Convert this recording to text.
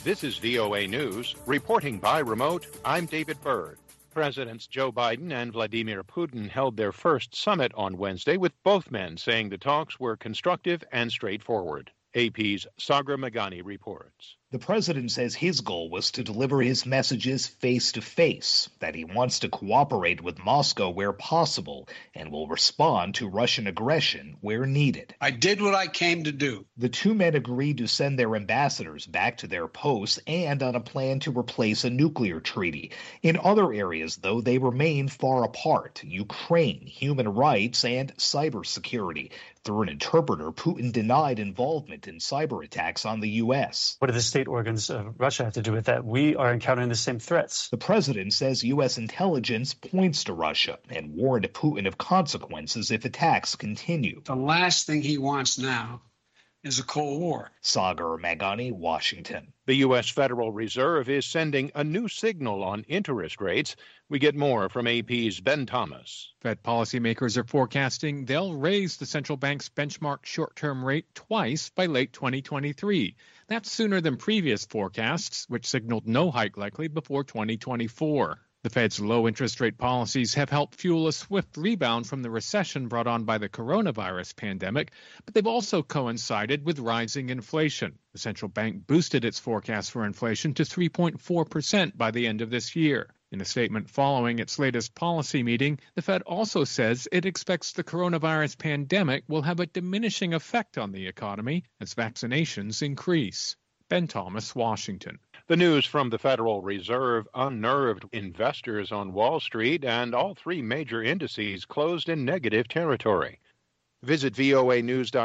This is VOA News. Reporting by remote, I'm David Byrd. Presidents Joe Biden and Vladimir Putin held their first summit on Wednesday, with both men saying the talks were constructive and straightforward. AP's Sagar Meghani reports. The president says his goal was to deliver his messages face-to-face, that he wants to cooperate with Moscow where possible and will respond to Russian aggression where needed. I did what I came to do. The two men agreed to send their ambassadors back to their posts and on a plan to replace a nuclear treaty. In other areas, though, they remain far apart: Ukraine, human rights, and cybersecurity. Through an interpreter, Putin denied involvement in cyber attacks on the U.S. What do the state organs of Russia have to do with that? We are encountering the same threats. The president says U.S. intelligence points to Russia and warned Putin of consequences if attacks continue. The last thing he wants now is a Cold War. Sagar Meghani, Washington. The U.S. Federal Reserve is sending a new signal on interest rates. We get more from AP's Ben Thomas. Fed policymakers are forecasting they'll raise the central bank's benchmark short-term rate twice by late 2023. That's sooner than previous forecasts, which signaled no hike likely before 2024. The Fed's low interest rate policies have helped fuel a swift rebound from the recession brought on by the coronavirus pandemic, but they've also coincided with rising inflation. The central bank boosted its forecast for inflation to 3.4% by the end of this year. In a statement following its latest policy meeting, the Fed also says it expects the coronavirus pandemic will have a diminishing effect on the economy as vaccinations increase. Ben Thomas, Washington. The news from the Federal Reserve unnerved investors on Wall Street, and all three major indices closed in negative territory. Visit voanews.com